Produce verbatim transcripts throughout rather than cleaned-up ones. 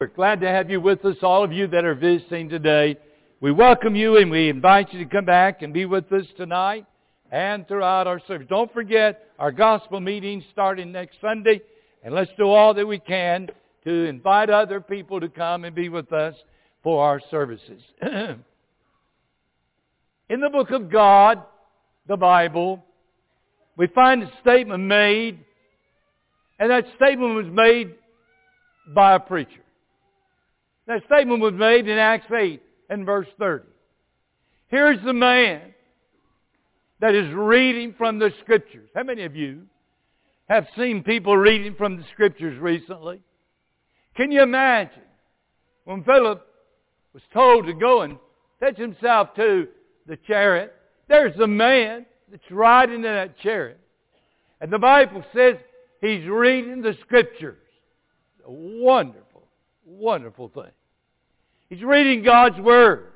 We're glad to have you with us, all of you that are visiting today. We welcome you and we invite you to come back and be with us tonight and throughout our service. Don't forget our gospel meeting starting next Sunday, and let's do all that we can to invite other people to come and be with us for our services. In the book of God, the Bible, we find a statement made, and that statement was made by a preacher. That statement was made in Acts eight and verse thirty. Here's the man that is reading from the Scriptures. How many of you have seen people reading from the Scriptures recently? Can you imagine when Philip was told to go and fetch himself to the chariot? There's a man that's riding in that chariot. And the Bible says he's reading the Scriptures. It's a wonderful, wonderful thing. He's reading God's Word.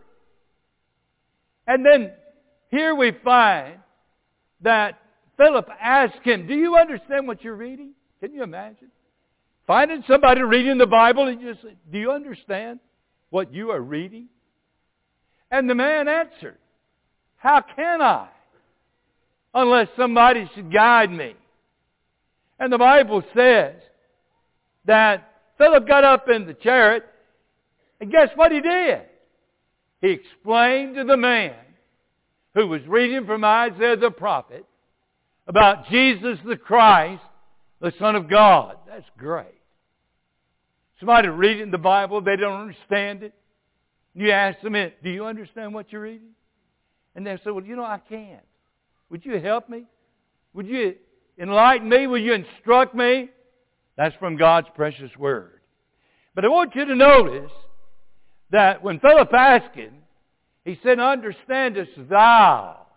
And then here we find that Philip asked him, do you understand what you're reading? Can you imagine? Finding somebody reading the Bible and just say, do you understand what you are reading? And the man answered, how can I? Unless somebody should guide me. And the Bible says that Philip got up in the chariot, and guess what he did? He explained to the man who was reading from Isaiah the prophet about Jesus the Christ, the Son of God. That's great. Somebody reading the Bible, they don't understand it. You ask them, do you understand what you're reading? And they say, well, you know, I can't. Would you help me? Would you enlighten me? Will you instruct me? That's from God's precious Word. But I want you to notice that when Philip asked him, he said, understandest thou,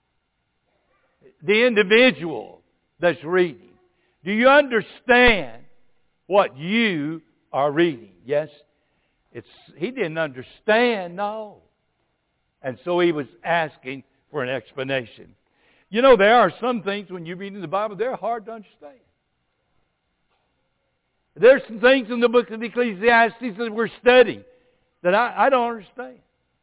the individual that's reading? Do you understand what you are reading? Yes, it's he didn't understand, no. And so he was asking for an explanation. You know, there are some things when you read in the Bible, they're hard to understand. There's some things in the book of Ecclesiastes that we're studying that I, I don't understand.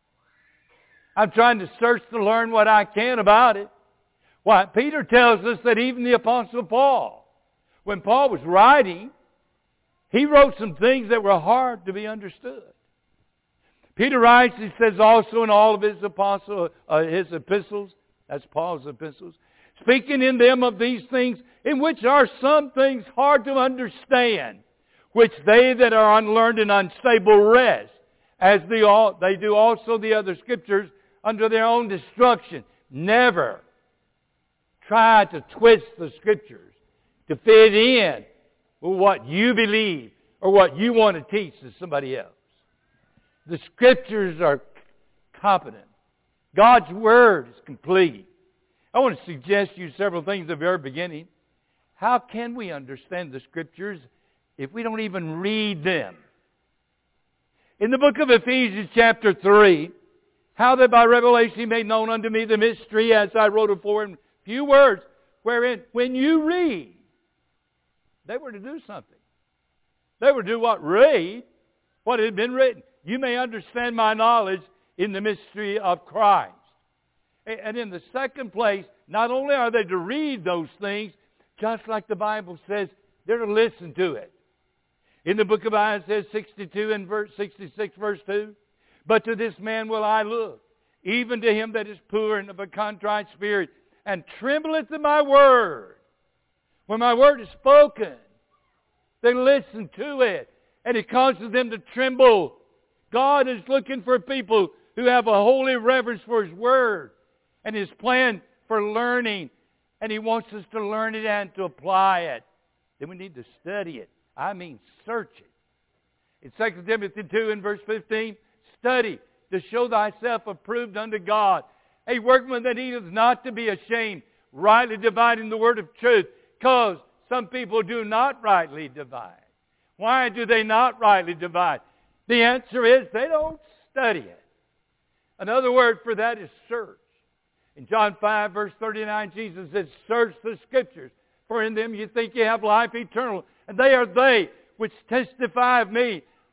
I'm trying to search to learn what I can about it. Why, Peter tells us that even the Apostle Paul, when Paul was writing, he wrote some things that were hard to be understood. Peter writes, he says also in all of his apostle, uh, his epistles, that's Paul's epistles, speaking in them of these things, in which are some things hard to understand, which they that are unlearned and unstable rest, as they, all, they do also the other Scriptures, under their own destruction. Never try to twist the Scriptures to fit in with what you believe or what you want to teach to somebody else. The Scriptures are competent. God's Word is complete. I want to suggest to you several things at the very beginning. How can we understand the Scriptures if we don't even read them? In the book of Ephesians chapter three, how that by revelation He made known unto me the mystery, as I wrote afore in few words, wherein when you read, they were to do something. They were to do what? Read what had been written. You may understand my knowledge in the mystery of Christ. And in the second place, not only are they to read those things, just like the Bible says, they're to listen to it. In the book of Isaiah sixty-two and verse sixty-six, verse two, but to this man will I look, even to him that is poor and of a contrite spirit, and trembleth at my word. When my word is spoken, they listen to it, and it causes them to tremble. God is looking for people who have a holy reverence for His Word and His plan for learning. And He wants us to learn it and to apply it. Then we need to study it. I mean, search it. In Second Timothy two and verse fifteen, study to show thyself approved unto God, a workman that needeth not to be ashamed, rightly dividing the word of truth. Because some people do not rightly divide. Why do they not rightly divide? The answer is they don't study it. Another word for that is search. In John five, verse thirty-nine, Jesus says, search the Scriptures, for in them you think you have life eternal. And they are they which testify of me.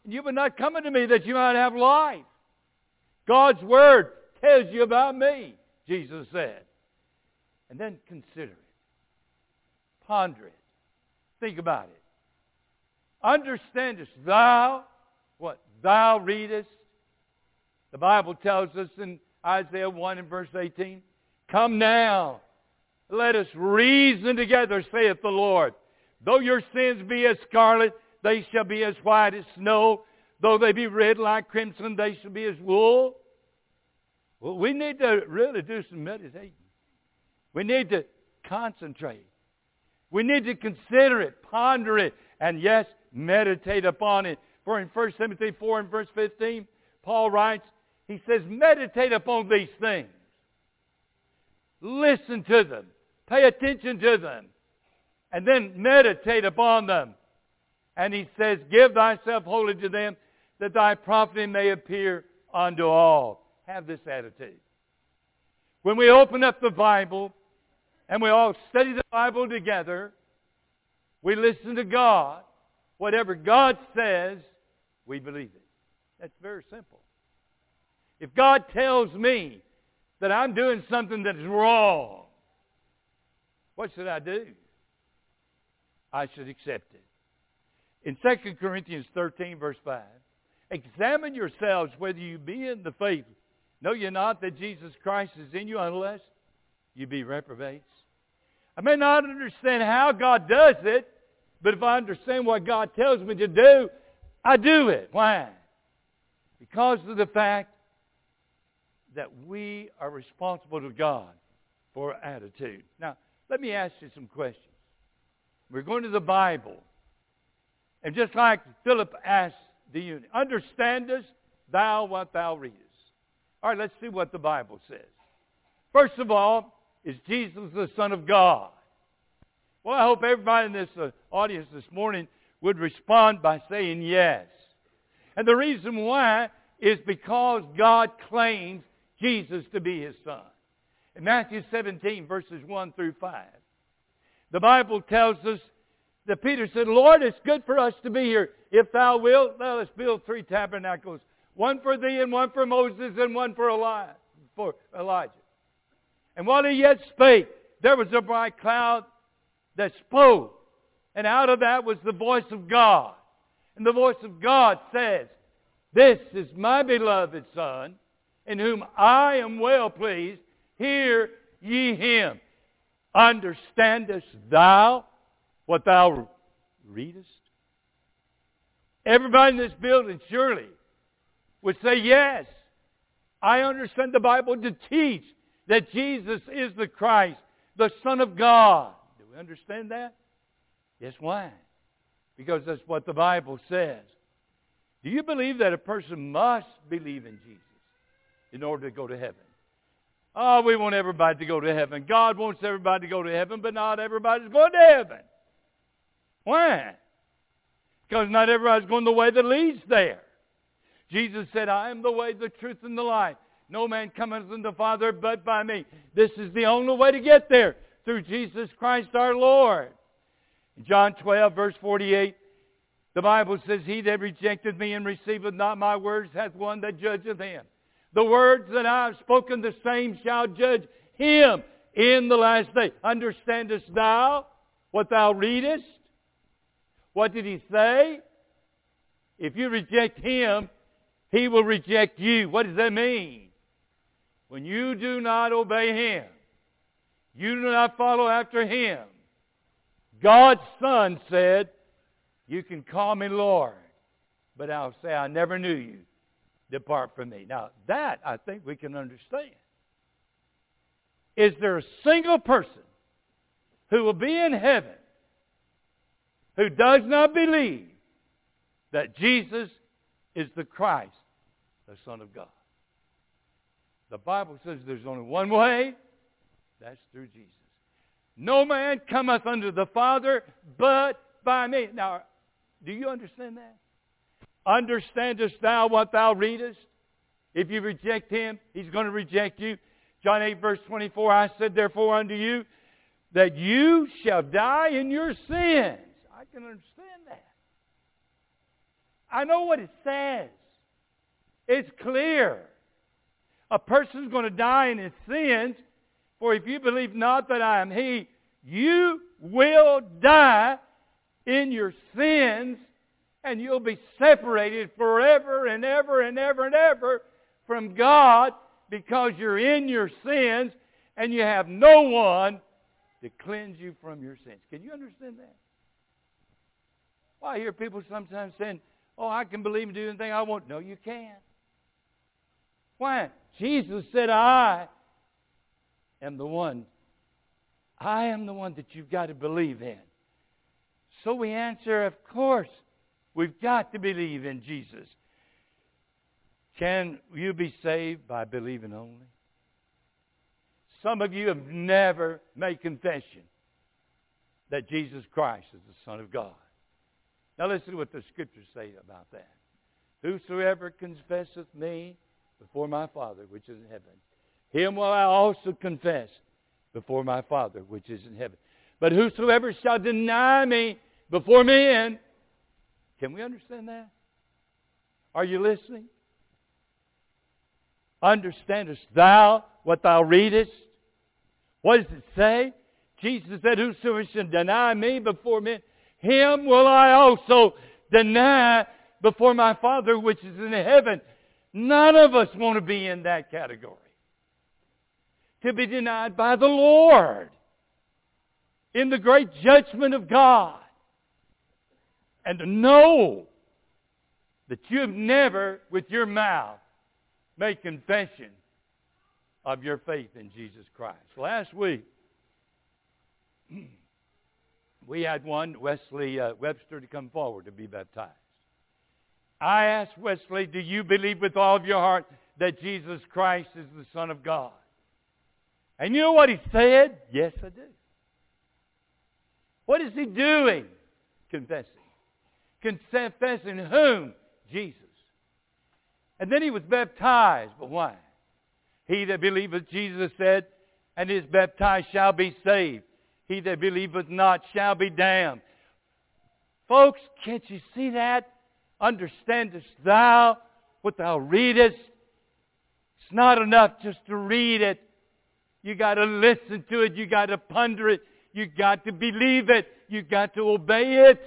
and you would not come unto me that you might have life. God's Word tells you about me, Jesus said. And then consider it. Ponder it. Think about it. Understandest thou what thou readest? The Bible tells us in Isaiah one and verse eighteen, come now, let us reason together, saith the Lord. Though your sins be as scarlet, they shall be as white as snow. Though they be red like crimson, they shall be as wool. Well, we need to really do some meditating. We need to concentrate. We need to consider it, ponder it, and yes, meditate upon it. For in First Timothy four and verse fifteen, Paul writes, he says, meditate upon these things. Listen to them. Pay attention to them. And then meditate upon them. And he says, give thyself wholly to them, that thy profiting may appear unto all. Have this attitude. When we open up the Bible, and we all study the Bible together, we listen to God. Whatever God says, we believe it. That's very simple. If God tells me that I'm doing something that is wrong, what should I do? I should accept it. In Second Corinthians thirteen, verse five, examine yourselves whether you be in the faith. Know ye not that Jesus Christ is in you unless you be reprobates? I may not understand how God does it, but if I understand what God tells me to do, I do it. Why? Because of the fact that we are responsible to God for our attitude. Now, let me ask you some questions. We're going to the Bible. And just like Philip asked the eunuch, understandest thou what thou readest? All right, let's see what the Bible says. First of all, is Jesus the Son of God? Well, I hope everybody in this uh, audience this morning would respond by saying yes. And the reason why is because God claims Jesus to be His Son. In Matthew seventeen, verses one through five, the Bible tells us that Peter said, Lord, it's good for us to be here. If thou wilt, let us build three tabernacles, one for thee and one for Moses and one for Elijah. For Elijah. And while he yet spake, there was a bright cloud that spoke. And out of that was the voice of God. And the voice of God says, this is my beloved Son, in whom I am well pleased. Hear ye Him. Understandest thou what thou readest? Everybody in this building surely would say, yes, I understand the Bible to teach that Jesus is the Christ, the Son of God. Do we understand that? Yes, why? Because that's what the Bible says. Do you believe that a person must believe in Jesus in order to go to heaven? Oh, we want everybody to go to heaven. God wants everybody to go to heaven, but not everybody's going to heaven. Why? Because not everybody's going the way that leads there. Jesus said, I am the way, the truth, and the life. No man cometh unto the Father but by me. This is the only way to get there, through Jesus Christ our Lord. In John twelve, verse forty-eight, the Bible says, he that rejected me and receiveth not my words hath one that judgeth him. The words that I have spoken, the same shall judge him in the last day. Understandest thou what thou readest? What did he say? If you reject him, he will reject you. What does that mean? When you do not obey him, you do not follow after him, God's Son said, you can call me Lord, but I'll say, I never knew you. Depart from me. Now, that I think we can understand. Is there a single person who will be in heaven who does not believe that Jesus is the Christ, the Son of God? The Bible says there's only one way. That's through Jesus. No man cometh unto the Father but by me. Now, do you understand that? Understandest thou what thou readest? If you reject him, he's going to reject you. John eight, verse twenty-four, I said therefore unto you, that you shall die in your sins. I can understand that. I know what it says. It's clear. A person's going to die in his sins, for if you believe not that I am He, you will die in your sins, and you'll be separated forever and ever and ever and ever from God because you're in your sins and you have no one to cleanse you from your sins. Can you understand that? Well, I hear people sometimes saying, oh, I can believe and do anything I want. No, you can't. Why? Jesus said, I am the one. I am the one that you've got to believe in. So we answer, of course, we've got to believe in Jesus. Can you be saved by believing only? Some of you have never made confession that Jesus Christ is the Son of God. Now listen to what the Scriptures say about that. Whosoever confesseth me before my Father which is in heaven, him will I also confess before my Father which is in heaven. But whosoever shall deny me before men, can we understand that? Are you listening? Understandest thou what thou readest? What does it say? Jesus said, whosoever shall deny me before men, him will I also deny before my Father which is in heaven. None of us want to be in that category. To be denied by the Lord in the great judgment of God. And to know that you have never, with your mouth, made confession of your faith in Jesus Christ. Last week, we had one, Wesley uh, Webster, to come forward to be baptized. I asked Wesley, do you believe with all of your heart that Jesus Christ is the Son of God? And you know what he said? Yes, I do. What is he doing? Confessing. Confessing whom? Jesus. And then he was baptized. But why? He that believeth, Jesus said, and is baptized shall be saved. He that believeth not shall be damned. Folks, can't you see that? Understandest thou what thou readest? It's not enough just to read it. You got to listen to it. You got to ponder it. You got to believe it. You got to obey it.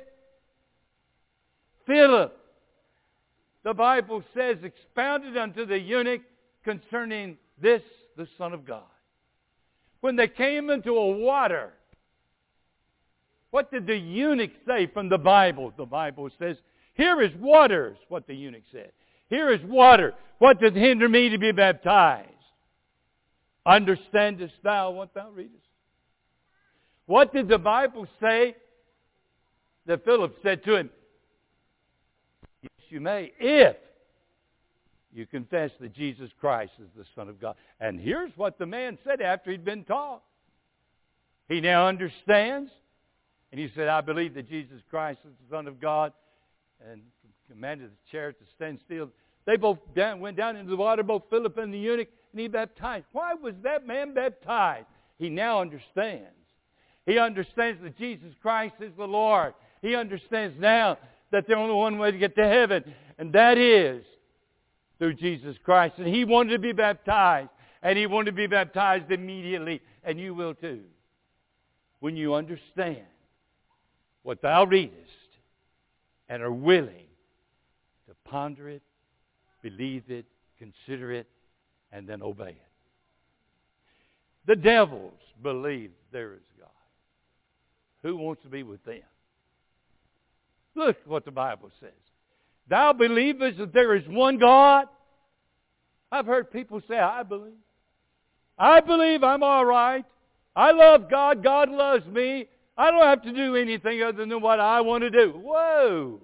Philip, the Bible says, expounded unto the eunuch concerning this, the Son of God. When they came into a water, what did the eunuch say from the Bible? The Bible says, here is water, is what the eunuch said. Here is water. What doth hinder me to be baptized? Understandest thou what thou readest? What did the Bible say that Philip said to him? Yes, you may, if you confess that Jesus Christ is the Son of God. And here's what the man said after he'd been taught. He now understands. And he said, I believe that Jesus Christ is the Son of God. And commanded the chariot to stand still. They both down, went down into the water, both Philip and the eunuch, and he baptized. Why was that man baptized? He now understands. He understands that Jesus Christ is the Lord. He understands now that there's only one way to get to heaven, and that is through Jesus Christ. And he wanted to be baptized, and he wanted to be baptized immediately, and you will too. When you understand what thou readest and are willing to ponder it, believe it, consider it, and then obey it. The devils believe there is God. Who wants to be with them? Look what the Bible says. Thou believest that there is one God? I've heard people say, I believe. I believe I'm all right. I love God. God loves me. I don't have to do anything other than what I want to do. Whoa!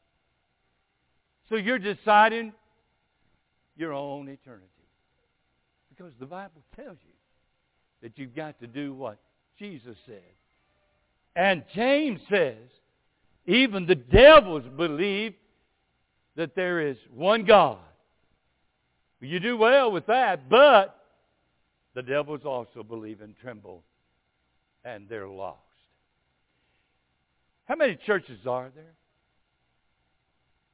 So you're deciding your own eternity. Because the Bible tells you that you've got to do what Jesus said. And James says, even the devils believe that there is one God. You do well with that, but the devils also believe and tremble, and they're lost. How many churches are there?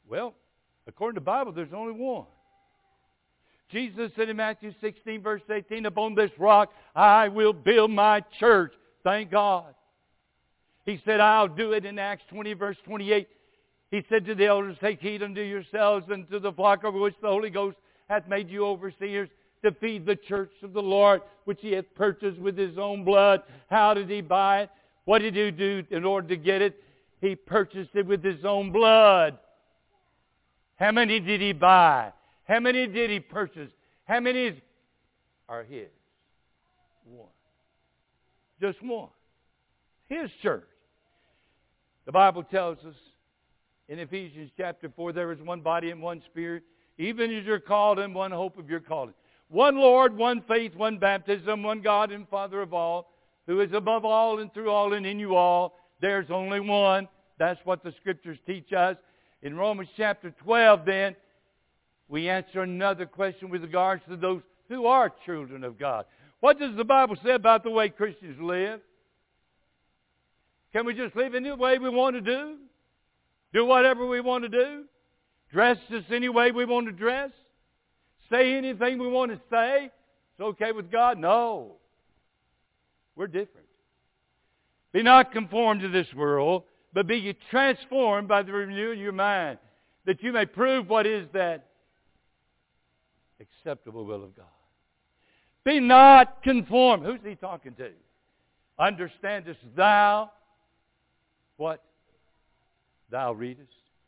Well, according to the Bible, there's only one. Jesus said in Matthew sixteen, verse eighteen, upon this rock I will build my church. Thank God. He said, I'll do it in Acts twenty, verse twenty-eight. He said to the elders, take heed unto yourselves and to the flock over which the Holy Ghost hath made you overseers, to feed the church of the Lord, which He hath purchased with His own blood. How did He buy it? What did He do in order to get it? He purchased it with His own blood. How many did He buy? How many did He purchase? How many are His? One. Just one. His church. The Bible tells us in Ephesians chapter four, there is one body and one Spirit, even as you're called in one hope of your calling. One Lord, one faith, one baptism, one God and Father of all, who is above all and through all and in you all. There's only one. That's what the Scriptures teach us. In Romans chapter twelve, then, we answer another question with regards to those who are children of God. What does the Bible say about the way Christians live? Can we just live any way we want to do? Do whatever we want to do? Dress just any way we want to dress? Say anything we want to say? It's okay with God? No. We're different. Be not conformed to this world, but be ye transformed by the renewing of your mind, that you may prove what is that acceptable will of God. Be not conformed. Who's He talking to? Understandest thou what thou readest?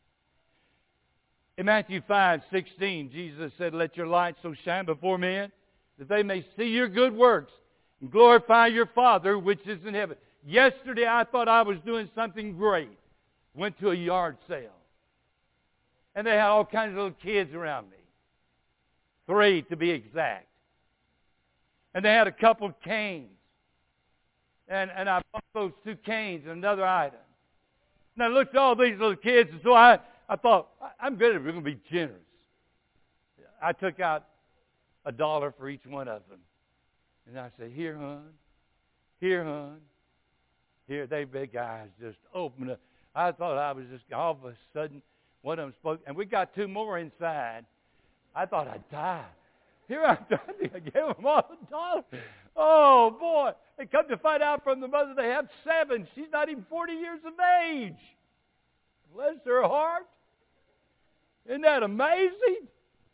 In Matthew five sixteen, Jesus said, let your light so shine before men that they may see your good works and glorify your Father which is in heaven. Yesterday I thought I was doing something great. Went to a yard sale. And they had all kinds of little kids around me. Three to be exact. And they had a couple of canes. And, and I bought those two canes and another item. And I looked at all these little kids, and so I, I thought, I'm good at it. We're going to be generous. I took out a dollar for each one of them. And I said, here, hon. Here, hon. Here, they big eyes just opened up. I thought I was just, all of a sudden, one of them spoke. And we got two more inside. I thought I'd die. Here I'm trying to give them all a dollar. Oh, boy. They come to find out from the mother they have seven. She's not even forty years of age. Bless her heart. Isn't that amazing?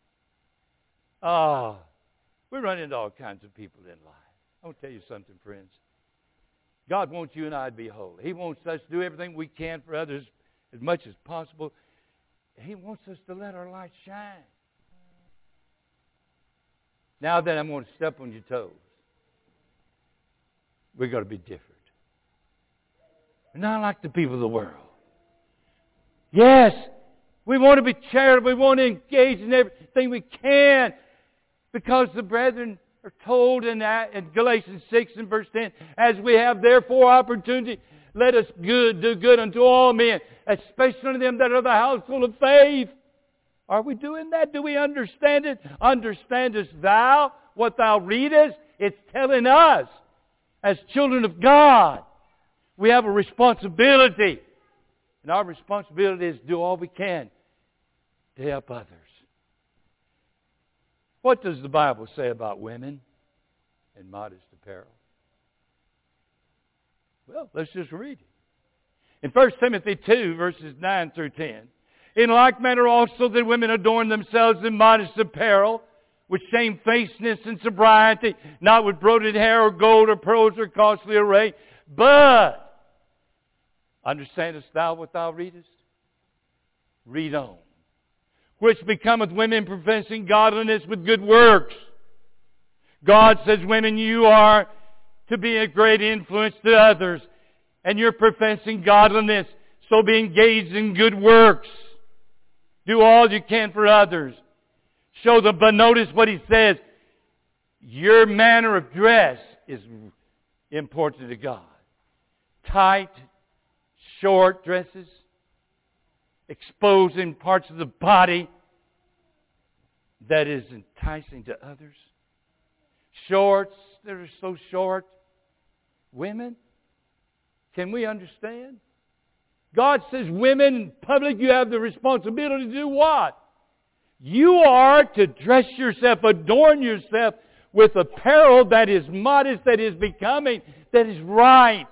Ah, we run into all kinds of people in life. I want to tell you something, friends. God wants you and I to be holy. He wants us to do everything we can for others as much as possible. He wants us to let our light shine. Now then, I'm going to step on your toes. We're going to be different. We're not like the people of the world. Yes, we want to be charitable. We want to engage in everything we can. Because the brethren are told in, that, in Galatians six and verse ten, as we have therefore opportunity, let us good do good unto all men, especially unto them that are the household of faith. Are we doing that? Do we understand it? Understandest thou what thou readest? It's telling us, as children of God, we have a responsibility. And our responsibility is to do all we can to help others. What does the Bible say about women in modest apparel? Well, let's just read it. In First Timothy two, verses nine through ten. In like manner also that women adorn themselves in modest apparel, with shamefacedness and sobriety, not with broided hair or gold or pearls or costly array, but understandest thou what thou readest? Read on. Which becometh women professing godliness with good works. God says, women, you are to be a great influence to others, and you're professing godliness, so be engaged in good works. Do all you can for others. Show them, but notice what he says. Your manner of dress is important to God. Tight, short dresses, exposing parts of the body that is enticing to others. Shorts that are so short. Women, can we understand? God says, women in public, you have the responsibility to do what? You are to dress yourself, adorn yourself with apparel that is modest, that is becoming, that is right.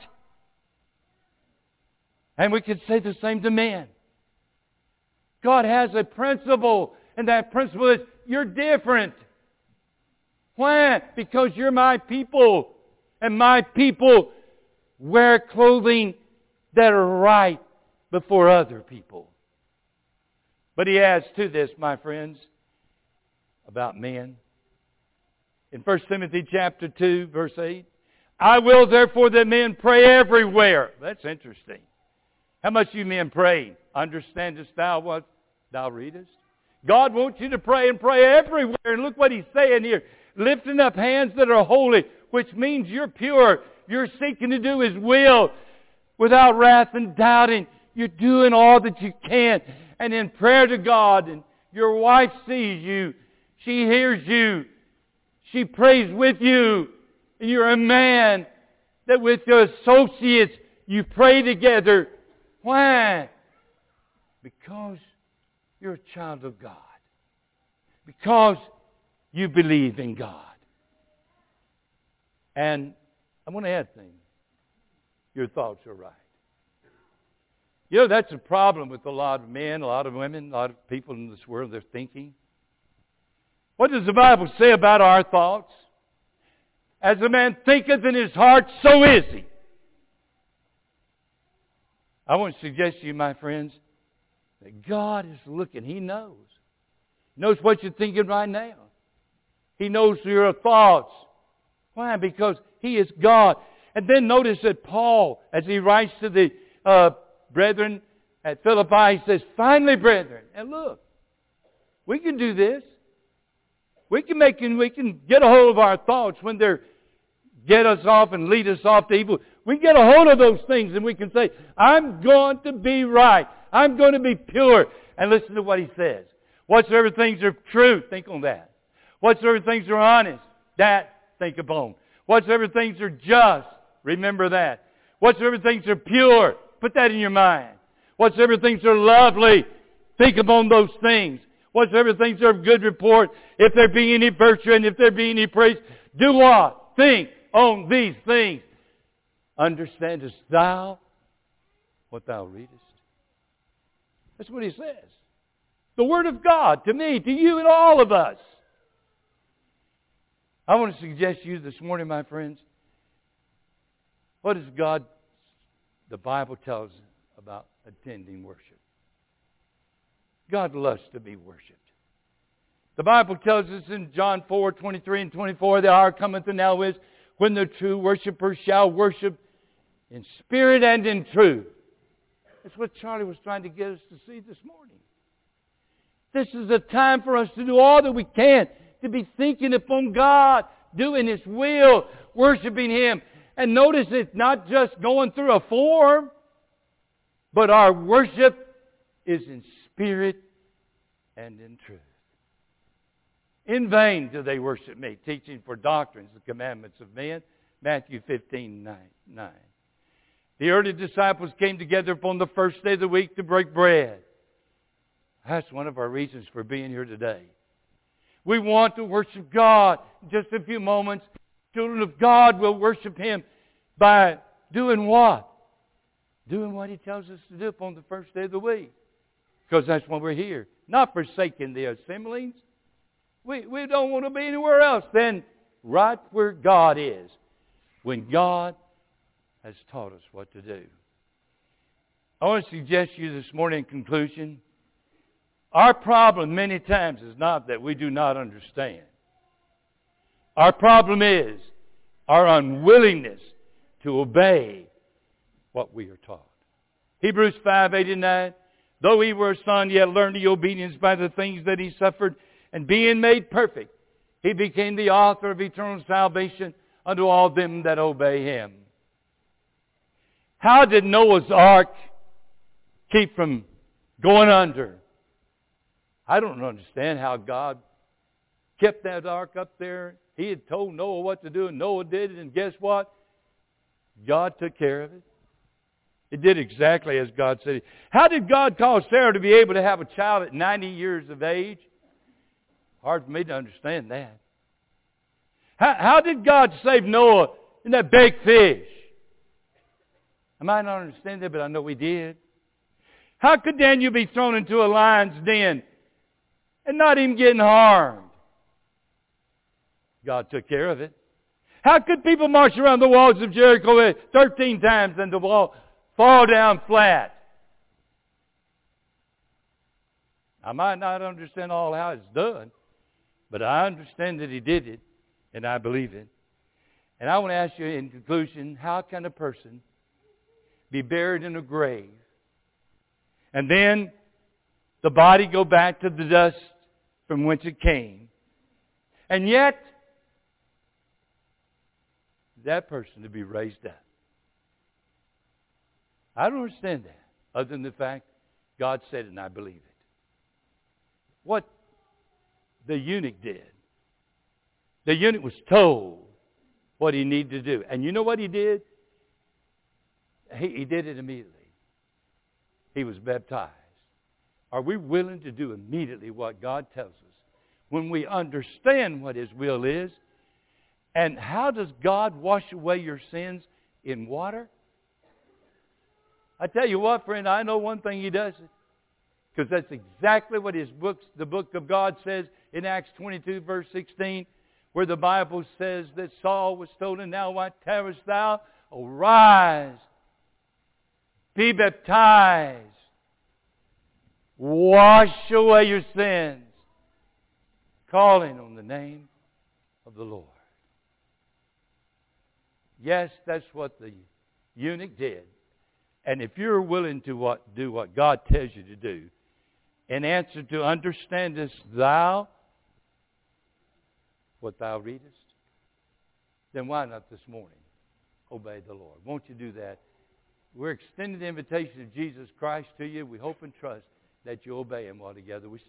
And we could say the same to men. God has a principle, and that principle is you're different. Why? Because you're my people, and my people wear clothing that are right before other people. But he adds to this, my friends, about men. In First Timothy chapter two, verse eight, I will therefore that men pray everywhere. That's interesting. How much you men pray? Understandest thou what thou readest? God wants you to pray and pray everywhere. And look what He's saying here. Lifting up hands that are holy, which means you're pure. You're seeking to do His will without wrath and doubting. You're doing all that you can. And in prayer to God, and your wife sees you. She hears you. She prays with you. And you're a man that with your associates you pray together. Why? Because you're a child of God. Because you believe in God. And I want to add things. Your thoughts are right. You know, that's a problem with a lot of men, a lot of women, a lot of people in this world. They're thinking. What does the Bible say about our thoughts? As a man thinketh in his heart, so is he. I want to suggest to you, my friends, that God is looking. He knows. He knows what you're thinking right now. He knows your thoughts. Why? Because He is God. And then notice that Paul, as he writes to the uh, brethren at Philippi, he says, finally, brethren, and look, we can do this. We can make we can get a hold of our thoughts when they're get us off and lead us off to evil. We can get a hold of those things and we can say, I'm going to be right. I'm going to be pure. And listen to what he says. Whatsoever things are true, think on that. Whatsoever things are honest, that think upon. Whatsoever things are just, remember that. Whatsoever things are pure, put that in your mind. Whatsoever things are lovely, think upon those things. Whatsoever things are of good report, if there be any virtue and if there be any praise, do what? Think on these things. Understandest thou what thou readest? That's what he says. The Word of God to me, to you, and all of us. I want to suggest to you this morning, my friends, what does God, the Bible tells us about attending worship? God loves to be worshipped. The Bible tells us in John four, twenty-three and twenty-four, the hour cometh and now is when the true worshipers shall worship in spirit and in truth. That's what Charlie was trying to get us to see this morning. This is a time for us to do all that we can, to be thinking upon God, doing His will, worshiping Him. And notice it's not just going through a form, but our worship is in spirit and in truth. In vain do they worship me, teaching for doctrines the commandments of men. Matthew fifteen, nine. The early disciples came together upon the first day of the week to break bread. That's one of our reasons for being here today. We want to worship God. In just a few moments, children of God will worship Him by doing what? Doing what He tells us to do upon the first day of the week. Because that's when we're here. Not forsaking the assemblies. We, we don't want to be anywhere else than right where God is. When God has taught us what to do. I want to suggest to you this morning in conclusion, our problem many times is not that we do not understand. Our problem is our unwillingness to obey what we are taught. Hebrews five, eight and nine. Though he were a son, yet learned the obedience by the things that he suffered, and being made perfect, he became the author of eternal salvation unto all them that obey him. How did Noah's ark keep from going under? I don't understand how God kept that ark up there. He had told Noah what to do, and Noah did it, and guess what? God took care of it. It did exactly as God said. How did God cause Sarah to be able to have a child at ninety years of age? Hard for me to understand that. How, how did God save Noah in that big fish? I might not understand that, but I know He did. How could Daniel be thrown into a lion's den and not even getting harmed? God took care of it. How could people march around the walls of Jericho thirteen times and the wall fall down flat? I might not understand all how it's done, but I understand that He did it, and I believe it. And I want to ask you in conclusion, how can a person be buried in a grave and then the body go back to the dust from whence it came, and yet that person to be raised up? I don't understand that, other than the fact God said it and I believe it. What the eunuch did. The eunuch was told what he needed to do. And you know what he did? He, he did it immediately. He was baptized. Are we willing to do immediately what God tells us when we understand what His will is? And how does God wash away your sins in water? I tell you what, friend, I know one thing He does it. Because that's exactly what His books, the book of God says in Acts twenty-two, verse sixteen, where the Bible says that Saul was told, "And now what tarest thou? Arise, be baptized, wash away your sins, calling on the name of the Lord." Yes, that's what the eunuch did. And if you're willing to what, do what God tells you to do, in answer to understandest thou what thou readest, then why not this morning obey the Lord? Won't you do that? We're extending the invitation of Jesus Christ to you. We hope and trust that you obey Him while together we stand.